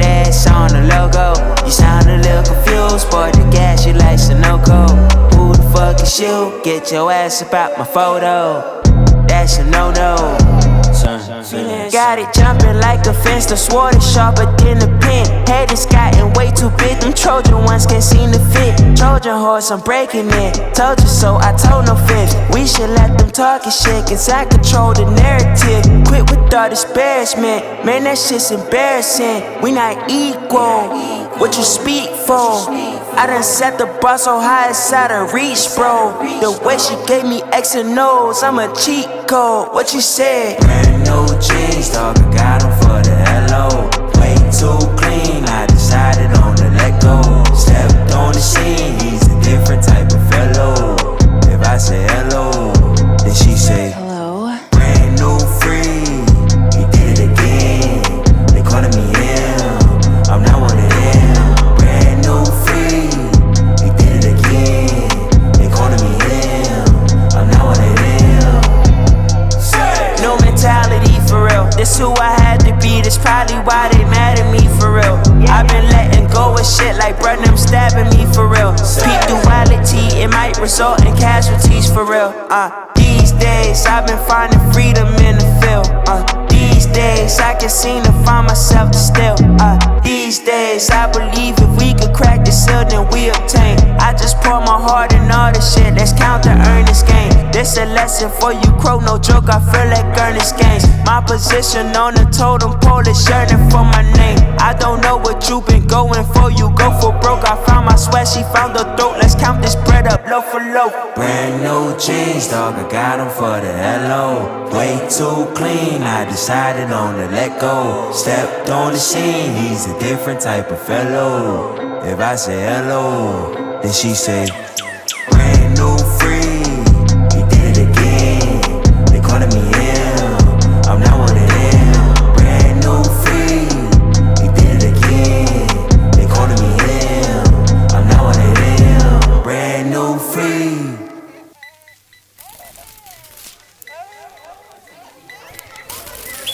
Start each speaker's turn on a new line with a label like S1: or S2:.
S1: that ass on the logo. You sound a little confused, boy, the gas you like Sunoco. Who the fuck is you? Get your ass about my photo. That's a no-no. Got it jumping like a fence, the sword is sharper than a pen. Head is gotten way too big, them Trojan ones can't seem to fit. Trojan horse, I'm breaking it. Told you so, I told no fifth. We should let them talking shit, cause I control the narrative. Quit with all disparagement, man, that shit's embarrassing. We not equal, what you speak for? I done set the bar so high it's out of reach, bro. The way she gave me X and O's, I'm a cheat code. What you said? Brand new jeans, dog, I got them for the LO. Way too clean, I decided on to let go. Stepped on the scene, he's a different type of fellow. If I say hello, then she say
S2: hello.
S1: Brand new free, he did it again. They calling me him, I'm not one of them. Brand new free, he did it again. They calling me him, I'm not one of them. No mentality for real, this who I had to be. That's probably why they mad at me for real. I've been letting go of shit like bruh, them stabbing me for real. Peak duality, it might result in casualties for real. These days I've been finding freedom in the field. These days I can seem to find myself still. These days I believe if we could crack the seal, then we obtain. I just pour my heart in all the shit, let's count the earnest gain. This a lesson for you, crow, no joke, I feel like Ernest Gaines. My position on the totem pole is yearning for my name. I don't know what you been going for, you go for broke. I found my sweat, she found her throat, let's count this bread up low for low. Brand new jeans, dog, I got them for the LO. Way too clean, I decided on to let go. Stepped on the scene, he's a different type of fellow. If I say hello, then she say brand new free, he did it again. They calling me